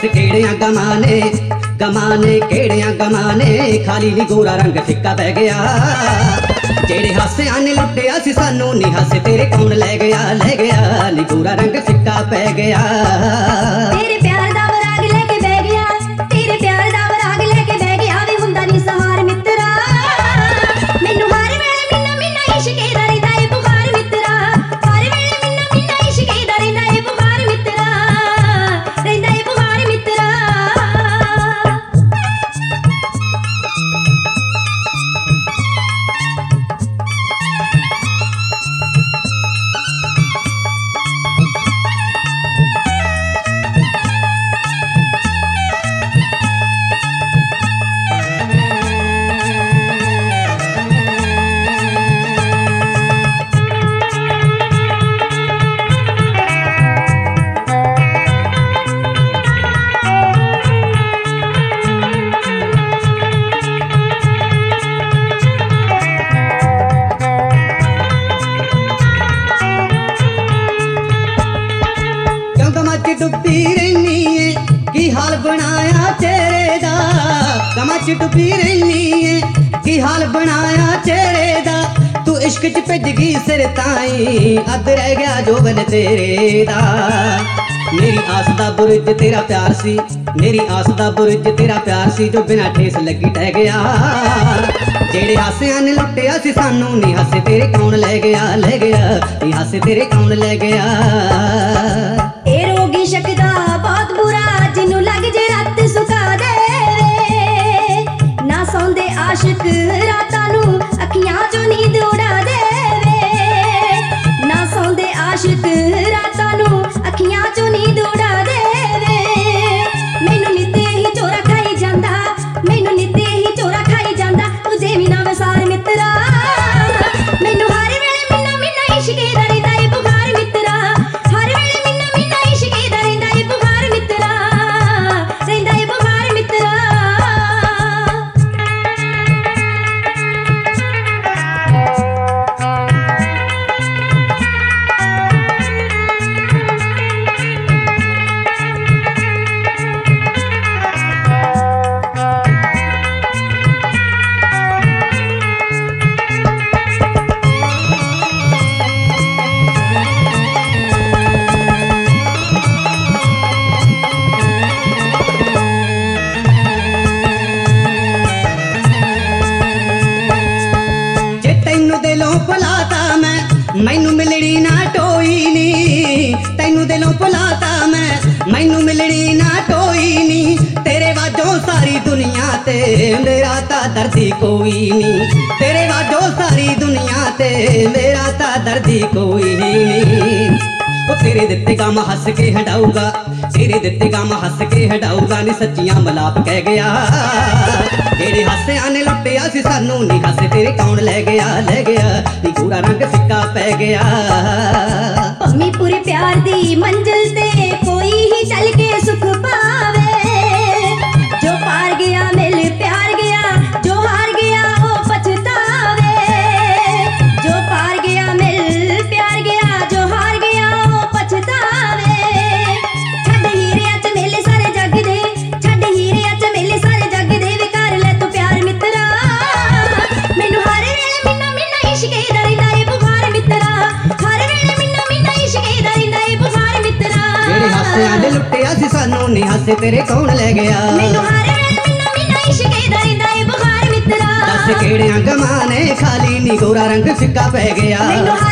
ਕਿਹੜਿਆਂ ਗਮਾਨੇ ਕਿਹੜਿਆਂ ਗਮਾਨੇ ਖਾਲੀ ਨੀ ਗੋਰਾ ਰੰਗ ਫਿੱਕਾ ਪੈ ਗਿਆ। ਜਿਹੜੇ ਹਾਸਿਆਂ ਨੇ ਲੁੱਟਿਆ ਸੀ ਸਾਨੂੰ ਨੀ ਹਾਸੇ ਤੇਰੇ ਕੌਣ ਲੈ ਗਿਆ ਨੀ ਗੋਰਾ ਰੰਗ ਫਿੱਕਾ ਪੈ ਗਿਆ। ਤੇਰੇ ਪਿਆਰ ਦਾ ਵਰਾਗ ਲੈ ਕੇ ਬਹਿ ਗਿਆ, ਤੇਰੇ ਪਿਆਰ ਦਾ ਵਰਾਗ ਲੈ ਕੇ ਬਹਿ ਗਿਆ ਵੇ ਹੁੰਦਾ ਨੀ ਸਹਾਰ ਮਿੱਤਰਾ। ਮੈਨੂੰ ਹਰ ਵੇਲੇ ਮਿੰਨਾ ਇਸ਼ਕੇ ਦਾ ਰਹਿੰਦਾ ਏ ਬੁਖਾਰ ਮਿੱਤਰਾ, ਹਰ ਵੇਲੇ ਮਿੰਨਾ ਇਸ਼ਕੇ ਦਾ ਰਹਿੰਦਾ ਏ ਬੁਖਾਰ ਮਿੱਤਰਾ, ਰਹਿੰਦਾ ਏ ਬੁਖਾਰ ਮਿੱਤਰਾ। ਡੁੱਬੀ ਰਹਿਨੀ ਏ ਕੀ ਹਾਲ ਬਣਾਇਆ ਚਿਹਰੇ ਦਾ, ਗਮਾਂ ਚ ਡੁੱਬੀ ਰਹਿਨੀ ਏ ਕੀ ਹਾਲ ਬਣਾਇਆ ਚਿਹਰੇ ਦਾ। ਤੂੰ ਇਸ਼ਕ ਚ ਭਿੱਜ ਗਈ ਸਿਰ ਤਾਈਂ ਅੱਧ ਰਹਿ ਗਿਆ ਜੋਬਨ ਤੇਰੇ ਦਾ। ਮੇਰੀ ਆਸ ਦਾ ਬੁਰਜ ਤੇਰਾ ਪਿਆਰ ਸੀ, ਮੇਰੀ ਆਸ ਦਾ ਬੁਰਜ ਤੇਰਾ ਪਿਆਰ ਸੀ ਜੋ ਬਿਨਾਂ ਠੇਸ ਲੱਗੀ ਟਹਿ ਗਿਆ। ਜਿਹੜੇ ਹਾਸਿਆਂ ਨੇ ਲੁੱਟਿਆ ਸੀ ਸਾਨੂੰ ਨੀ ਹਾਸੇ ਤੇਰੇ ਕੌਣ ਲੈ ਗਿਆ ਨੀ ਹਾਸੇ ਤੇਰੇ ਕੌਣ ਲੈ ਗਿਆ। ਇਹ ਰੋਗੀ ਸ਼ੱਕ ਦਾ ਬਹੁਤ ਬੁਰਾ ਜਿਹਨੂੰ ਲੱਗ ਜੇ ਰਾਤ ਸੁਕਾ ਦੇਵੇ, ਨਾ ਸੌਂਦੇ ਆਸ਼ਿਕ ਰਾਤਾਂ ਨੂੰ ਅੱਖੀਆਂ ਚੋਂ ਨੀਂਦ ਉਡਾ ਦੇਵੇ, ਨਾ ਸੌਂਦੇ ਆਸ਼ਿਕ ਰਾਤਾਂ ਨੂੰ ਅੱਖੀਆਂ ਚੋਂ ਨੀਂਦ ਉਡਾ ਦੇਵੇ। ਮੈਨੂੰ ਨਿੱਤੇ ਹੀ ਚੋਰਾ ਖਾਈ ਜਾਂਦਾ, ਮੈਨੂੰ ਨਿੱਤੇ ਹੀ ਚੋਰਾ ਖਾਈ ਜਾਂਦਾ ਤੂੰ ਜੇ ਵੀ ਨਾ ਵਸਾਰ ਮਿੱਤਰਾ। ਮੈਨੂੰ ਹਰ ਵੇਲੇ ਮਿੰਨਾ ਇਸ਼ਕੇ ਦਾ ਰਹਿੰਦਾ ਏ ਬੁਖਾਰ ਮਿੱਤਰਾ, ਹਰ ਵੇਲੇ ਮਿੰਨਾ ਇਸ਼ਕੇ ਦਾ ਰਹਿੰਦਾ ਏ ਬੁਖਾਰ ਮਿੱਤਰਾ, ਰਹਿੰਦਾ ਏ ਬੁਖਾਰ ਮਿੱਤਰਾ। ਮੈਨੂੰ ਮਿਲਣੀ ਨਾ ਟੋਈ ਨੀ, ਤੈਨੂੰ ਦਿਲੋਂ ਭੁਲਾਤਾ ਮੈਂ ਮੈਨੂੰ ਮਿਲਣੀ ਨਾ ਟੋਈ ਨੀ। ਤੇਰੇ ਵਾਜੋਂ ਸਾਰੀ ਦੁਨੀਆ ਤੇ ਮੇਰਾ ਤਾਂ ਦਰਦੀ ਕੋਈ ਨੀ, ਤੇਰੇ ਵਾਜੋਂ ਸਾਰੀ ਦੁਨੀਆ ਤੇ ਮੇਰਾ ਤਾਂ ਦਰਦੀ ਕੋਈ ਨੀ। ਉਹ ਤੇਰੇ ਦਿੱਤੇ ਕੰਮ ਹੱਸ ਕੇ ਹਟਾਊਗਾ, ਤੇਰੇ ਦਿੱਤੇ ਕੰਮ ਹੱਸ ਕੇ ਹਟਾਊਗਾ ਨੀ ਸੱਚੀਆਂ ਮਲਾਪ ਕਹਿ ਗਿਆ। ਜਿਹੜੇ ਹਾਸਿਆਂ ਨੇ ਲੁੱਟਿਆ ਸੀ ਸਾਨੂੰ ਨੀ ਹਾਸੇ ਤੇਰੇ ਕੌਣ ਲੈ ਗਿਆ ਨੀ ਗੋਰਾ ਰੰਗ ਫਿੱਕਾ ਪੈ ਗਿਆ। ਪੰਮੀਪੁਰ ਪਿਆਰ ਦੀ ਮੰਜ਼ਿਲ ਤੇ ਕੋਈ ਹੀ ਚੱਲ ਕੇ ਸੁਖ ਪਾਵੇ, ਜੋ ਪਾਰ ਗਿਆ ਮਿਲ ਪਿਆਰ ਗਿਆ, ਜੋ ਹਾਰ ਗਿਆ ਉਹ ਪਛਤਾਵੇ। ਜੋ ਪਾਰ ਗਿਆ ਮਿਲ ਪਿਆਰ ਗਿਆ, ਜੋ ਹਾਰ ਗਿਆ ਉਹ ਪਛਤਾਵੇ। ਛੱਡ ਹੀਰਿਆਂ ਚ ਮੇਲੇ ਸਾਰੇ ਜੱਗ ਦੇ, ਛੱਡ ਹੀਰਿਆਂ ਚ ਮੇਲੇ ਸਾਰੇ ਜੱਗ ਦੇ ਵੇ ਕਰ ਲੈ ਤੂੰ ਪਿਆਰ ਮਿੱਤਰਾ। ਮੈਨੂੰ ਹਰ ਵੇਲੇ ਮਿੰਨਾ ਇਸ਼ਕੇ ਦਾ ਰਹਿੰਦਾ ਏ ਬੁਖਾਰ ਮਿੱਤਰਾ, ਹਰ ਵੇਲੇ ਮਿੰਨਾ ਇਸ਼ਕੇ ਦਾ ਰਹਿੰਦਾ ਏ ਬੁਖਾਰ ਮਿੱਤਰਾ। ਜਿਹੜੇ ਹਾਸਿਆਂ ਨੇ ਲੁੱਟਿਆ ਸੀ ਸਾਨੂੰ ਨੀ ਹਾਸੇ ਤੇਰੇ ਕੌਣ ਲੈ ਗਿਆ। ਮੈਨੂੰ ਹਰ ਵੇਲੇ ਮਿੰਨਾ ਇਸ਼ਕੇ ਦਾ ਰਹਿੰਦਾ ਏ ਬੁਖਾਰ ਮਿੱਤਰਾ। ਦੱਸ ਕਿਹੜਿਆਂ ਗਮਾਂ ਨੇ ਖਾਲੀ ਨੀ ਗੋਰਾ ਰੰਗ ਫਿੱਕਾ ਪੈ ਗਿਆ। ਮੈਨੂੰ